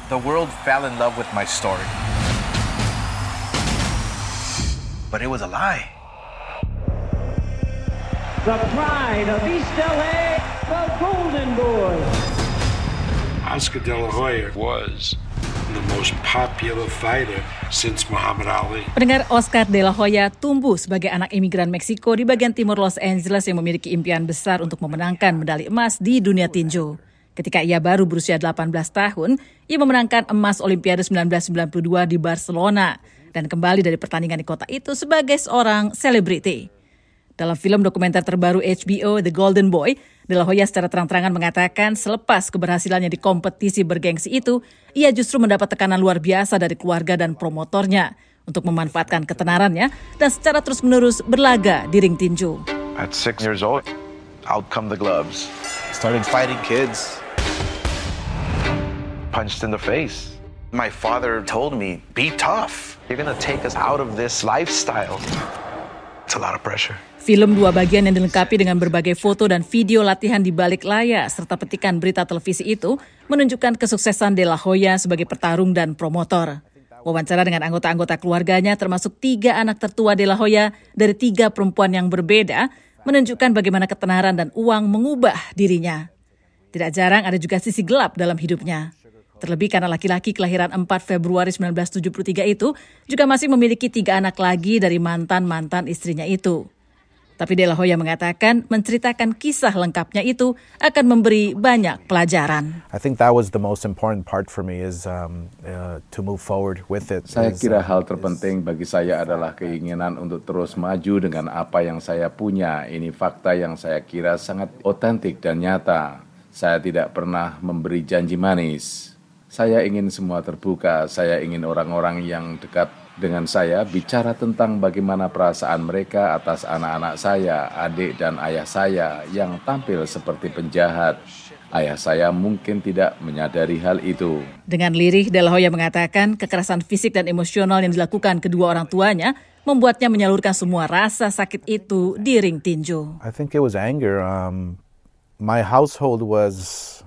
The world fell in love with my story. But it was a lie. The pride of East LA, the Golden Boy. Oscar De La Hoya was the most popular fighter since Muhammad Ali. Pendengar, Oscar De La Hoya tumbuh sebagai anak imigran Meksiko di bagian timur Los Angeles yang memiliki impian besar untuk memenangkan medali emas di dunia tinju. Ketika ia baru berusia 18 tahun, ia memenangkan emas Olimpiade 1992 di Barcelona dan kembali dari pertandingan di kota itu sebagai seorang selebriti. Dalam film dokumenter terbaru HBO, The Golden Boy, De La Hoya secara terang-terangan mengatakan selepas keberhasilannya di kompetisi bergengsi itu, ia justru mendapat tekanan luar biasa dari keluarga dan promotornya untuk memanfaatkan ketenarannya dan secara terus-menerus berlaga di ring tinju. At 6 years old, out come the gloves. Started fighting kids. Punched in the face. My father told me, be tough. You're gonna take us out of this lifestyle. It's a lot of pressure. Film 2 bagian yang dilengkapi dengan berbagai foto dan video latihan di balik layar serta petikan berita televisi itu menunjukkan kesuksesan De La Hoya sebagai petarung dan promotor. Wawancara dengan anggota-anggota keluarganya termasuk 3 anak tertua De La Hoya dari 3 perempuan yang berbeda menunjukkan bagaimana ketenaran dan uang mengubah dirinya. Tidak jarang ada juga sisi gelap dalam hidupnya. Terlebih karena laki-laki kelahiran 4 Februari 1973 itu juga masih memiliki 3 anak lagi dari mantan-mantan istrinya itu. Tapi De La Hoya mengatakan menceritakan kisah lengkapnya itu akan memberi banyak pelajaran. I think that was the most important part for me is to move forward with it. Saya kira hal terpenting bagi saya adalah keinginan untuk terus maju dengan apa yang saya punya. Ini fakta yang saya kira sangat otentik dan nyata. Saya tidak pernah memberi janji manis. Saya ingin semua terbuka, saya ingin orang-orang yang dekat dengan saya bicara tentang bagaimana perasaan mereka atas anak-anak saya, adik dan ayah saya yang tampil seperti penjahat. Ayah saya mungkin tidak menyadari hal itu. Dengan lirih, De La Hoya mengatakan kekerasan fisik dan emosional yang dilakukan kedua orang tuanya membuatnya menyalurkan semua rasa sakit itu di ring tinju. I think it was anger. My household was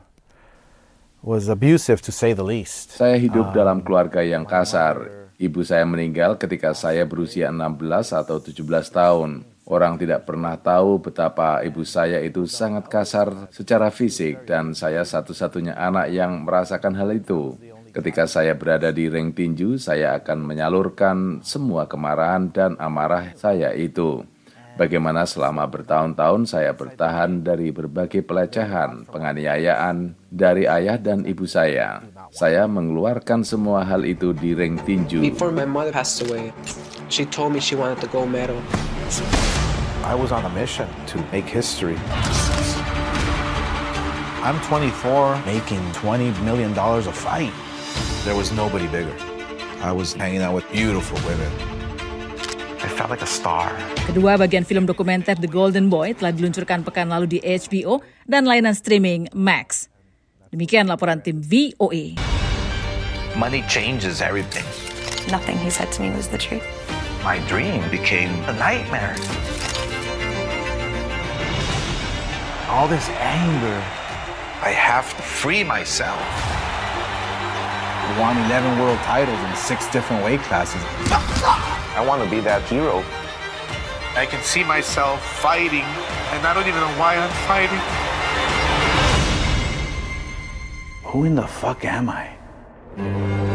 abusive to say the least. Saya hidup dalam keluarga yang kasar. Ibu saya meninggal ketika saya berusia 16 atau 17 tahun. Orang tidak pernah tahu betapa ibu saya itu sangat kasar secara fisik dan saya satu-satunya anak yang merasakan hal itu. Ketika saya berada di ring tinju, saya akan menyalurkan semua kemarahan dan amarah saya itu. Bagaimana selama bertahun-tahun saya bertahan dari berbagai pelecehan, penganiayaan dari ayah dan ibu saya. Saya mengeluarkan semua hal itu di ring tinju. Before my mother passed away, she told me she wanted the gold medal. I was on a mission to make history. I'm 24, making $20 million a fight. There was nobody bigger. I was hanging out with beautiful women. I felt like a star. Kedua bagian film dokumenter The Golden Boy telah diluncurkan pekan lalu di HBO dan layanan streaming Max. Demikian laporan tim VOA. Money changes everything. Nothing he said to me was the truth. My dream became a nightmare. All this anger. I have to free myself. I won 11 world titles in 6 different weight classes. I want to be that hero. I can see myself fighting, and I don't even know why I'm fighting. Who in the fuck am I?